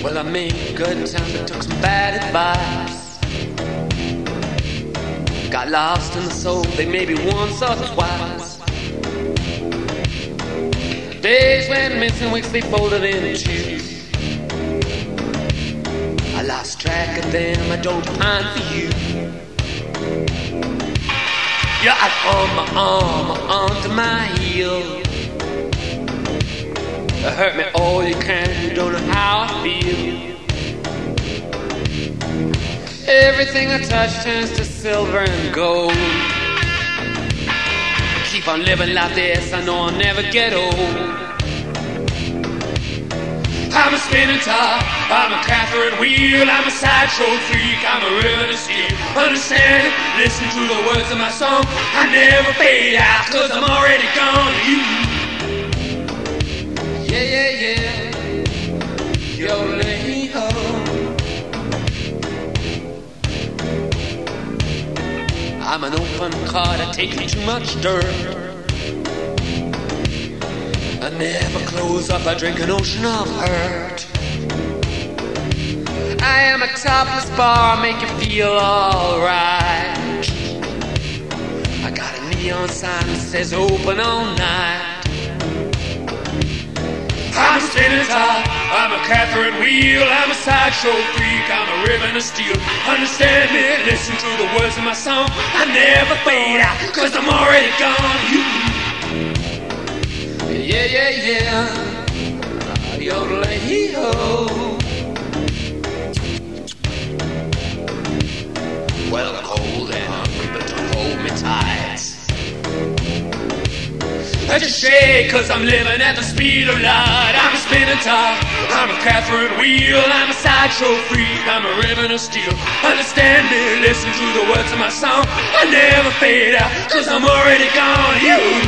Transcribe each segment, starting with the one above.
Well, I made good time, but took some bad advice. Got lost in the soul, they maybe once or twice. Days went missing, weeks they folded in two. I lost track of them, I don't pine for you. Yeah, I arm my arm onto my heel. Hurt me all you can, you don't know how I feel. Everything I touch turns to silver and gold. Keep on living like this, I know I'll never get old. I'm a spinning top, I'm a Catherine wheel, I'm a sideshow freak, I'm a river to steal. Understand it, listen to the words of my song. I never fade out, cause I'm already gone to you. Yeah, yeah, yeah, yo-lay-ho. I'm an open card, I take too much dirt. I never close up, I drink an ocean of hurt. I am a topless bar, I make you feel alright. I got a neon sign that says open all night. I'm a spinning top, I'm a Catherine wheel, I'm a sideshow freak, I'm a ribbon of steel. Understand me, listen to the words of my song. I never fade out, cause I'm already gone. Yeah, yeah, yeah, yo-lay-ho. Well, I'm cold and hungry, but don't hold me tight. I just shake cause I'm living at the speed of light. I'm a spinning top, I'm a Catherine wheel, I'm a sideshow freak, I'm a ribbon of steel. Understand me, listen to the words of my song. I never fade out, cause I'm already gone.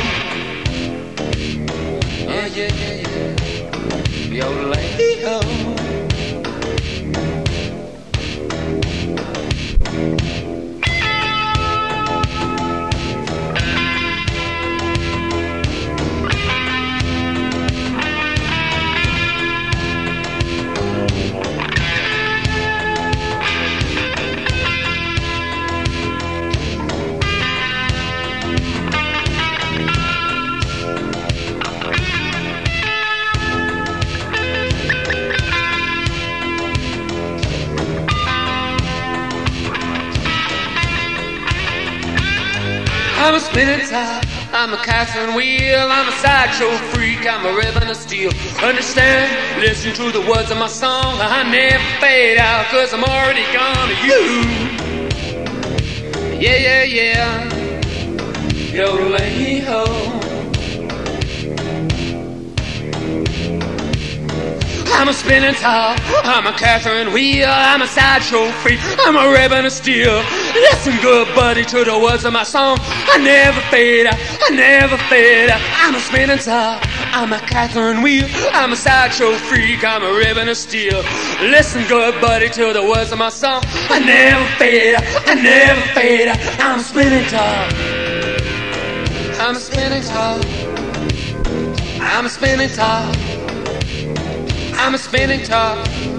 Yeah, yeah, yeah, yeah, yo-lay-ho. I'm a spinning top, I'm a Catherine wheel, I'm a sideshow freak, I'm a ribbon of steel. Understand, listen to the words of my song. I never fade out, cause I'm already gone to you. Yeah, yeah, yeah, yo-lay-ho. I'm a spinning top, I'm a Catherine wheel, I'm a sideshow freak, I'm a ribbon of steel. Listen good, buddy, to the words of my song. I never fade out, I never fade out. I'm a spinning top, I'm a Catherine wheel, I'm a sideshow freak, I'm a ribbon of steel. Listen good, buddy, to the words of my song. I never fade out, I never fade out. I'm a spinning top, I'm a spinning top, I'm a spinning top, I'm a spinning top.